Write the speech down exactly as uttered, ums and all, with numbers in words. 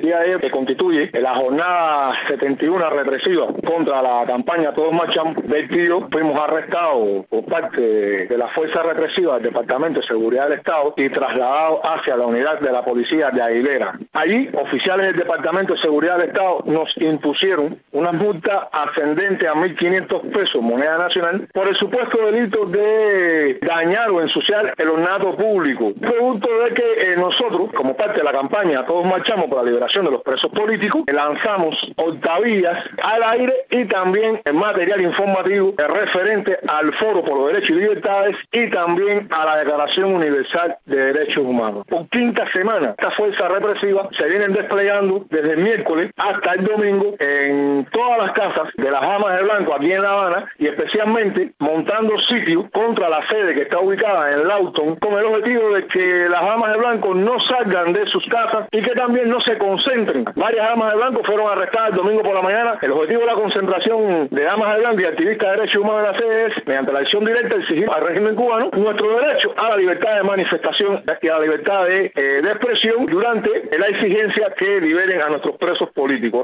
día de hoy, que constituye la jornada setenta y uno represiva contra la campaña Todos Marchamos, vertido, fuimos arrestados por parte de la fuerza represiva del Departamento de Seguridad del Estado y trasladados hacia la unidad de la policía de Aguilera. Allí, oficiales del Departamento de Seguridad del Estado nos impusieron una multa ascendente a mil quinientos pesos, moneda nacional, por el supuesto delito de dañar o ensuciar el ornato público, producto de que eh, nosotros, como parte de la campaña Todos Marchamos por la liberación de los presos políticos, lanzamos octavillas al aire y también material informativo referente al Foro por los Derechos y Libertades y también a la Declaración Universal de Derechos Humanos. Por quinta semana, esta fuerza represiva se vienen desplegando desde el miércoles hasta el domingo en todas las casas de las Damas de Blanco aquí en La Habana y especialmente montando sitios contra la sede que está ubicada en Lawton con el objetivo de que las Damas de Blanco no salgan de sus casas y que también no se concentren. Varias Damas de Blanco fueron arrestadas el domingo por la mañana. El objetivo de la concentración de Damas de Blanco y activistas de derechos humanos de la sede es, mediante la acción directa, exigir al régimen cubano nuestro derecho a la libertad de manifestación y a la libertad de, eh, de expresión durante la exigencia que liberen a nuestros presos políticos.